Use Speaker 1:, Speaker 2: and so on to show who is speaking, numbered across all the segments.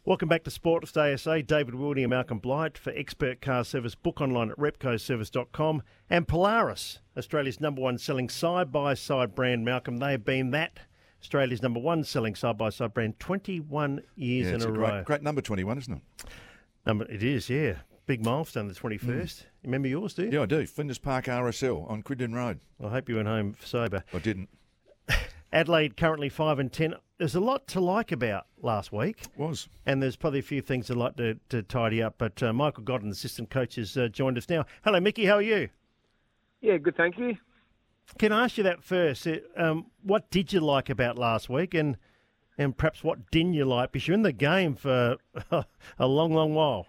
Speaker 1: Welcome back to Sports ASA. David Wildy and Malcolm Blight. For expert car service, book online at repcoservice.com. And Polaris, Australia's number one selling side-by-side brand. Malcolm, they have been that Australia's number one selling side-by-side brand 21 years in a row.
Speaker 2: Great number 21, isn't it?
Speaker 1: It is, yeah. Big milestone, the 21st. You remember yours, do you?
Speaker 2: Yeah, I do. Flinders Park RSL on Quidden Road.
Speaker 1: I hope you went home sober.
Speaker 2: I didn't.
Speaker 1: Adelaide currently 5-10. There's a lot to like about last week.
Speaker 2: Was.
Speaker 1: And there's probably a few things I'd like to tidy up. But Michael Godden, assistant coach, has joined us now. Hello, Mickey. How are you?
Speaker 3: Yeah, good, thank you.
Speaker 1: Can I ask you that first? What did you like about last week, and perhaps what didn't you like? Because you're in the game for a long, long while.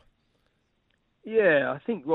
Speaker 3: Yeah, I think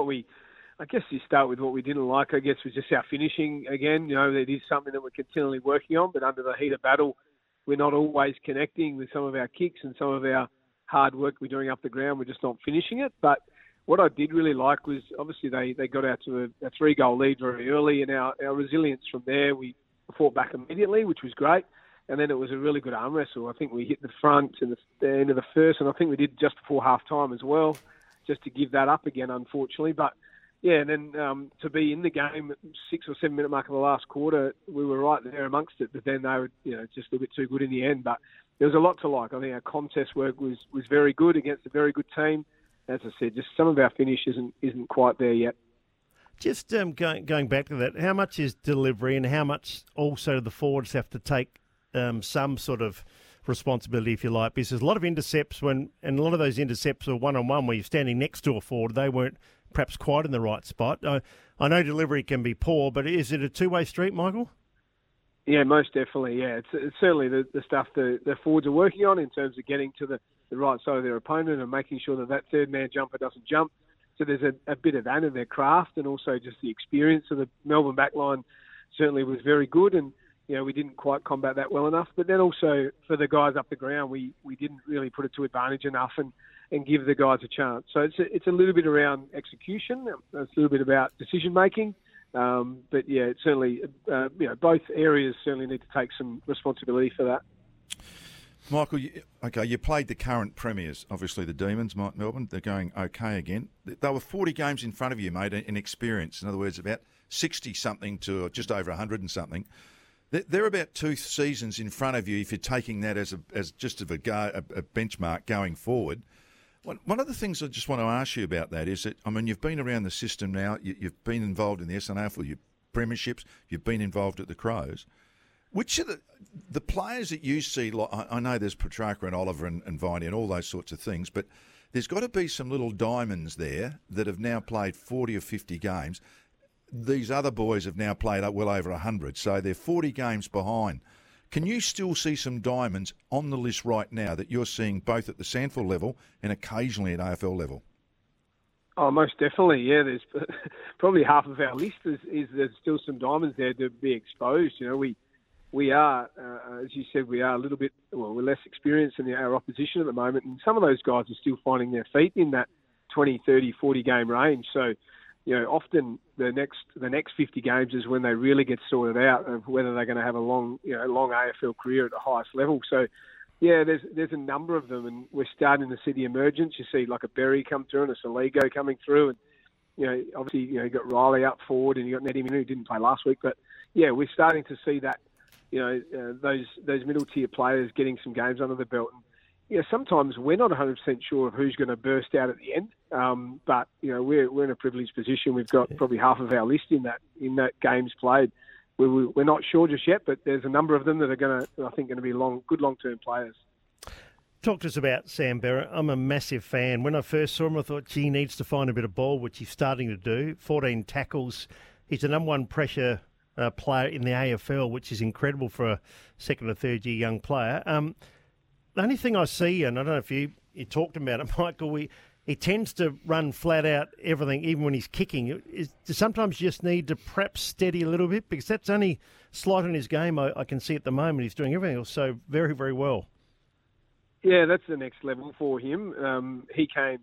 Speaker 3: I guess you start with what we didn't like, I guess, was just our finishing again. You know, it is something that we're continually working on, but under the heat of battle, we're not always connecting with some of our kicks and some of our hard work we're doing up the ground. We're just not finishing it. But what I did really like was, obviously, they got out to a 3-goal lead very early, and our resilience from there, we fought back immediately, which was great. And then it was a really good arm wrestle. I think we hit the front and the end of the first, and I think we did just before half-time as well, just to give that up again, unfortunately. But yeah, and then to be in the game at 6 or 7 minute mark of the last quarter, we were right there amongst it. But then they were, just a little bit too good in the end. But there was a lot to like. I think our contest work was very good against a very good team. As I said, just some of our finish isn't quite there yet.
Speaker 1: Just going back to that, how much is delivery, and how much also the forwards have to take some sort of responsibility, if you like? Because there's a lot of intercepts and a lot of those intercepts are one-on-one where you're standing next to a forward. They weren't perhaps quite in the right spot. I know delivery can be poor, but is it a two-way street, Michael?
Speaker 3: Yeah, most definitely, yeah. It's certainly the stuff the forwards are working on in terms of getting to the right side of their opponent and making sure that third-man jumper doesn't jump. So there's a bit of that in their craft, and also just the experience of the Melbourne backline certainly was very good, and we didn't quite combat that well enough. But then also for the guys up the ground, we didn't really put it to advantage enough and give the guys a chance. So it's a little bit around execution. It's a little bit about decision making. But yeah, it's certainly both areas certainly need to take some responsibility for that.
Speaker 2: Michael, you played the current premiers, obviously the Demons, Melbourne. They're going okay again. They were 40 games in front of you, mate, in experience. In other words, about 60-something to just over 100 and something. They're about 2 seasons in front of you if you're taking that as just a benchmark going forward. One of the things I just want to ask you about that is that, you've been around the system now, you've been involved in the SNAFL, your premierships, you've been involved at the Crows. Which are the players that you see, like, I know there's Petrarca and Oliver and Viney and all those sorts of things, but there's got to be some little diamonds there that have now played 40 or 50 games. These other boys have now played well over 100, so they're 40 games behind. Can you still see some diamonds on the list right now that you're seeing both at the SANFL level and occasionally at AFL level?
Speaker 3: Oh, most definitely, yeah. There's probably half of our list is there's still some diamonds there to be exposed. We are, as you said, we are a little bit, we're less experienced than our opposition at the moment, and some of those guys are still finding their feet in that 20, 30, 40 game range. So, often the next 50 games is when they really get sorted out of whether they're going to have a long AFL career at the highest level. So, yeah, there's a number of them, and we're starting to see the emergence. You see like a Berry come through and a Saligo coming through, and obviously you got Riley up forward, and you got Nettie Minu who didn't play last week, but yeah, we're starting to see that those middle tier players getting some games under the belt. And, sometimes we're not 100% sure of who's going to burst out at the end, but we're in a privileged position. We've got probably half of our list in that games played. We're not sure just yet, but there's a number of them that are going to be good long-term players.
Speaker 1: Talk to us about Sam Berra. I'm a massive fan. When I first saw him, I thought, he needs to find a bit of ball, which he's starting to do. 14 tackles. He's the number one pressure player in the AFL, which is incredible for a second or third year young player. The only thing I see, and I don't know if you talked about it, Michael, he tends to run flat out everything, even when he's kicking. Sometimes you just need to perhaps steady a little bit, because that's only slight in his game. I can see at the moment he's doing everything else so very, very well.
Speaker 3: Yeah, that's the next level for him. He came,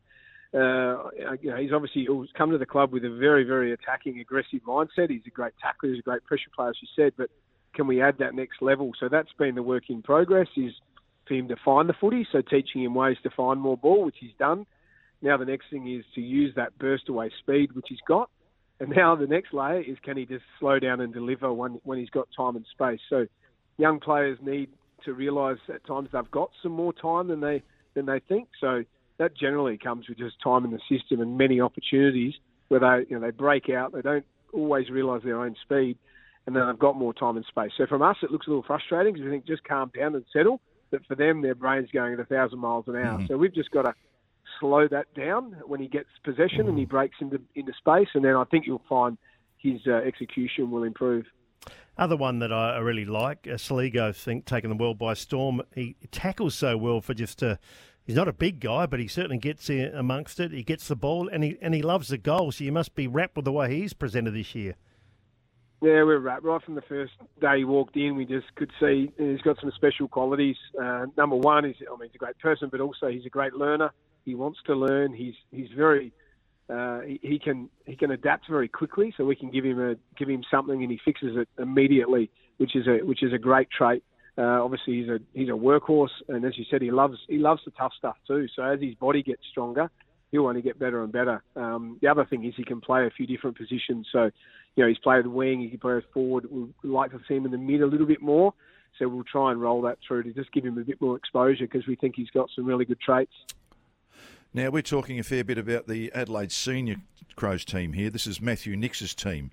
Speaker 3: he's obviously come to the club with a very, very attacking, aggressive mindset. He's a great tackler, he's a great pressure player, as you said, but can we add that next level? So that's been the work in progress. He's for him to find the footy, so teaching him ways to find more ball, which he's done. Now the next thing is to use that burst away speed, which he's got. And now the next layer is, can he just slow down and deliver when he's got time and space? So young players need to realise at times they've got some more time than they think. So that generally comes with just time in the system and many opportunities where they break out. They don't always realise their own speed, and then they've got more time and space. So from us, it looks a little frustrating because we think just calm down and settle. But for them, their brain's going at 1,000 miles an hour. So we've just got to slow that down when he gets possession and he breaks into space, and then I think you'll find his execution will improve.
Speaker 1: Other one that I really like, Saligo, I think, taking the world by storm. He tackles so well for just he's not a big guy, but he certainly gets amongst it. He gets the ball, and he loves the goal, so you must be wrapped with the way he's presented this year.
Speaker 3: Yeah, we're wrapped. Right from the first day he walked in, we just could see he's got some special qualities. Number one is, he's a great person, but also he's a great learner. He wants to learn. He's very he can adapt very quickly, so we can give him something and he fixes it immediately, which is a great trait. Obviously, he's a workhorse, and as you said, he loves the tough stuff too. So as his body gets stronger, he'll only get better and better. The other thing is he can play a few different positions. So, he's played wing, he can play forward. We'd like to see him in the mid a little bit more. So we'll try and roll that through to just give him a bit more exposure because we think he's got some really good traits.
Speaker 2: Now, we're talking a fair bit about the Adelaide Senior Crows team here. This is Matthew Nix's team.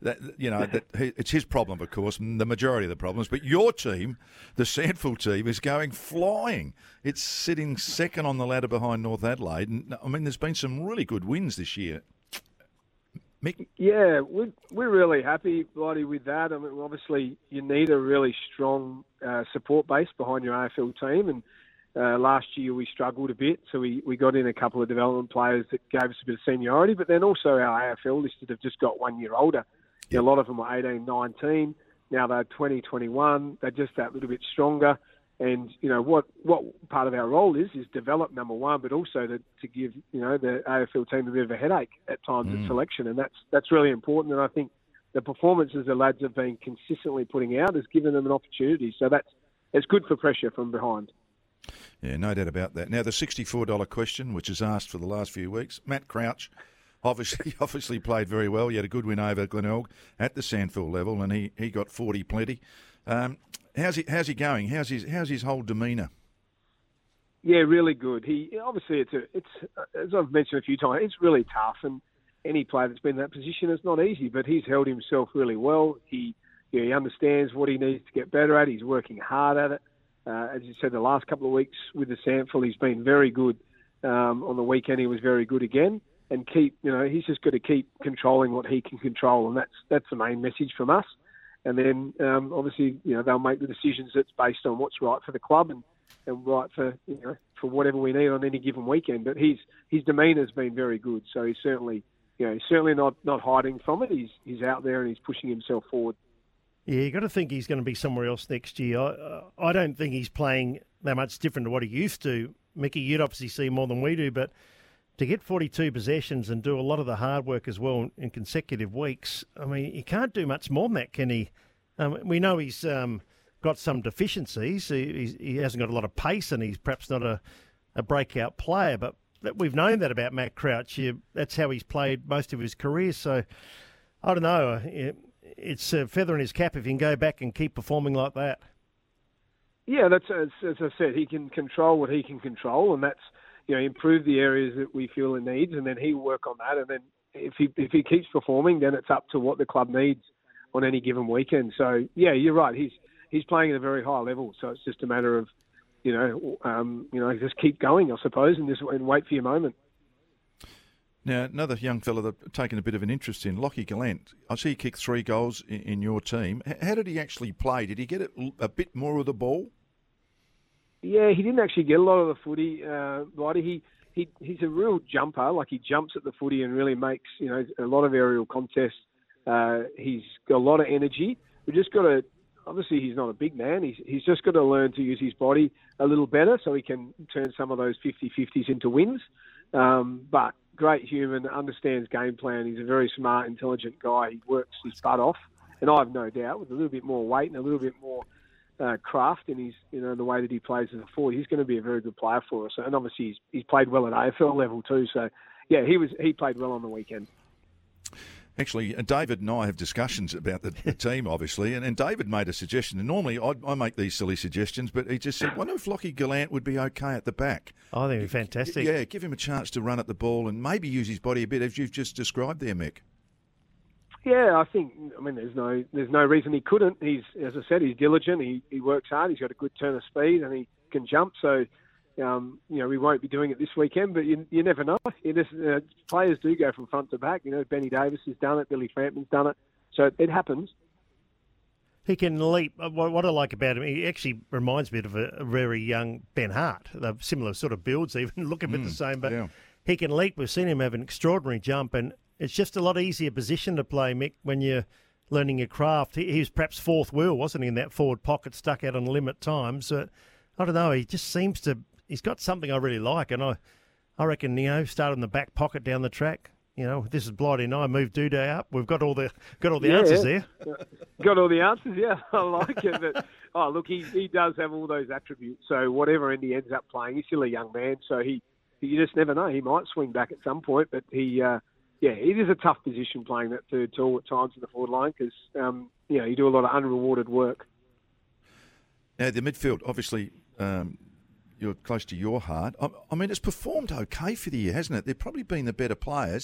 Speaker 2: It's his problem, of course, and the majority of the problems. But your team, the SANFL team, is going flying. It's sitting second on the ladder behind North Adelaide. And, there's been some really good wins this year. Mick?
Speaker 3: Yeah, we're really happy, Blighty, with that. Obviously, you need a really strong support base behind your AFL team. And last year we struggled a bit, so we got in a couple of development players that gave us a bit of seniority. But then also our AFL listed have just got 1 year older. A lot of them were 18, 19. Now they're 20, 21. They're just that little bit stronger. And, what part of our role is develop, number one, but also to give, the AFL team a bit of a headache at times at selection. And that's really important. And I think the performances the lads have been consistently putting out has given them an opportunity. So it's good for pressure from behind.
Speaker 2: Yeah, no doubt about that. Now, the $64 question, which is asked for the last few weeks, Matt Crouch obviously played very well. He had a good win over Glenelg at the SANFL level, and he got 40 plenty. How's he going? How's his whole demeanour?
Speaker 3: Yeah, really good. He obviously it's as I've mentioned a few times, it's really tough, and any player that's been in that position, it's not easy. But he's held himself really well. He understands what he needs to get better at. He's working hard at it. As you said, the last couple of weeks with the SANFL, he's been very good. On the weekend, he was very good again. And he's just got to keep controlling what he can control, and that's the main message from us. And then obviously, they'll make the decisions that's based on what's right for the club and right for whatever we need on any given weekend. But his demeanour's been very good, so he's certainly not hiding from it. He's out there and he's pushing himself forward.
Speaker 1: Yeah, you got to think he's going to be somewhere else next year. I don't think he's playing that much different to what he used to. Mickey, you'd obviously see more than we do, but to get 42 possessions and do a lot of the hard work as well in consecutive weeks, you can't do much more than that, can he? We know he's got some deficiencies. He hasn't got a lot of pace, and he's perhaps not a breakout player, but we've known that about Matt Crouch. That's how he's played most of his career, so I don't know. It's a feather in his cap if he can go back and keep performing like that. Yeah,
Speaker 3: that's as I said, he can control what he can control, and that's improve the areas that we feel it needs, and then he'll work on that. And then if he keeps performing, then it's up to what the club needs on any given weekend. So yeah, you're right. He's playing at a very high level. So it's just a matter of just keep going, I suppose, and wait for your moment.
Speaker 2: Now, another young fella that taken a bit of an interest in, Lockie Gallant. I see he kicked 3 goals in your team. How did he actually play? Did he get a bit more of the ball?
Speaker 3: Yeah, he didn't actually get a lot of the footy, Blighty. He's a real jumper. Like, he jumps at the footy and really makes, a lot of aerial contests. He's got a lot of energy. We just got to, obviously he's not a big man. He's just got to learn to use his body a little better so he can turn some of those 50-50s into wins. But great human, understands game plan. He's a very smart, intelligent guy. He works his butt off. And I have no doubt with a little bit more weight and a little bit more craft in his, the way that he plays as a forward, he's going to be a very good player for us. And obviously he's played well at AFL level too. So yeah, he played well on the weekend.
Speaker 2: Actually, David and I have discussions about the team, obviously, and David made a suggestion. And normally I make these silly suggestions, but he just said, wonder if Lockie Gallant would be okay at the back.
Speaker 1: I think it'd be fantastic.
Speaker 2: Yeah, give him a chance to run at the ball and maybe use his body a bit, as you've just described there, Mick.
Speaker 3: Yeah, there's no reason he couldn't. He's, as I said, he's diligent. He works hard. He's got a good turn of speed, and he can jump. So, we won't be doing it this weekend, but you never know. Players do go from front to back. Benny Davis has done it. Billy Frampton's done it. So it happens.
Speaker 1: He can leap. What I like about him, he actually reminds me of a very young Ben Hart. They're similar sort of builds, even look a bit the same, but he can leap. We've seen him have an extraordinary jump, and it's just a lot easier position to play, Mick, when you're learning your craft. He was perhaps fourth wheel, wasn't he, in that forward pocket, stuck out on limit times. I don't know, he just seems to... He's got something I really like, and I reckon, start in the back pocket down the track. This is Blighty and I move Dooday up. We've got all the answers there.
Speaker 3: Got all the answers, yeah. I like it. But, look, he does have all those attributes. So whatever end he ends up playing, he's still a young man. So you just never know. He might swing back at some point, but it is a tough position playing that third tall at times in the forward line because, you do a lot of unrewarded work.
Speaker 2: Now, the midfield, obviously, you're close to your heart. I mean, it's performed okay for the year, hasn't it? They've probably been the better players.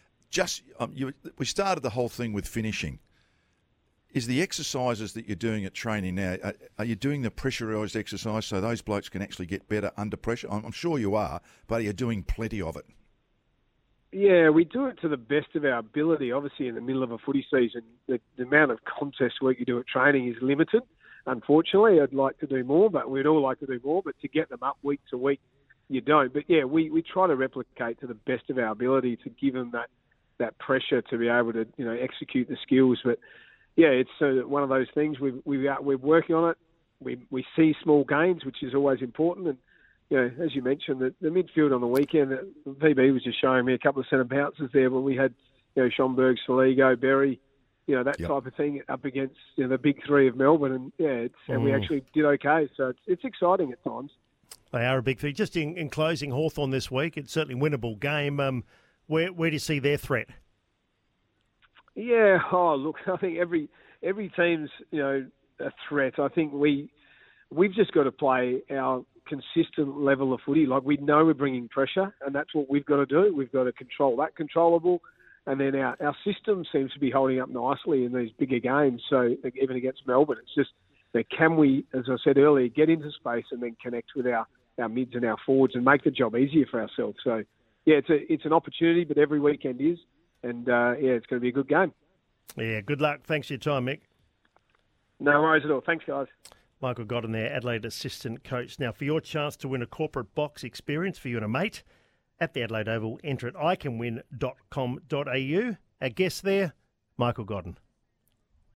Speaker 2: We started the whole thing with finishing. Is the exercises that you're doing at training now, are you doing the pressurised exercise so those blokes can actually get better under pressure? I'm sure you are, but you're doing plenty of it. Yeah,
Speaker 3: we do it to the best of our ability. Obviously, in the middle of a footy season, the amount of contest work you do at training is limited. Unfortunately, I'd like to do more, but we'd all like to do more. But to get them up week to week, you don't. But yeah, we try to replicate to the best of our ability to give them that pressure to be able to execute the skills. But yeah, it's one of those things. We're working on it. We see small gains, which is always important. And as you mentioned, the midfield on the weekend, VB was just showing me a couple of centre bounces there when we had Schomburg, Soligo, Berry. That type of thing up against the big three of Melbourne, and we actually did okay. So it's exciting at times.
Speaker 1: They are a big thing. Just in closing, Hawthorn this week, it's certainly a winnable game. Where do you see their threat?
Speaker 3: Yeah, look, I think every team's a threat. I think we've just got to play our consistent level of footy. Like we know we're bringing pressure, and that's what we've got to do. We've got to control that controllable. And then our system seems to be holding up nicely in these bigger games. So even against Melbourne, it's just can we, as I said earlier, get into space and then connect with our mids and our forwards and make the job easier for ourselves. So yeah, it's an opportunity, but every weekend is, and it's going to be a good game.
Speaker 1: Yeah, good luck. Thanks for your time, Mick.
Speaker 3: No worries at all. Thanks, guys.
Speaker 1: Michael Godden there, Adelaide assistant coach. Now, for your chance to win a corporate box experience for you and a mate. At the Adelaide Oval, enter at iCanWin.com.au. Our guest there, Michael Godden.